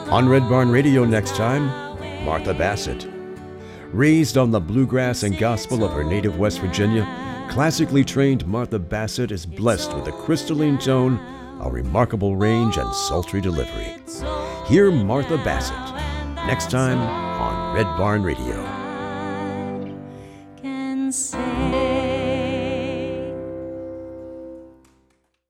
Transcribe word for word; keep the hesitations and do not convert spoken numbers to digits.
On Red Barn Radio next time, Martha Bassett. Raised on the bluegrass and gospel of her native West Virginia, classically trained Martha Bassett is blessed with a crystalline tone, a remarkable range, and sultry delivery. Hear Martha Bassett next time on Red Barn Radio.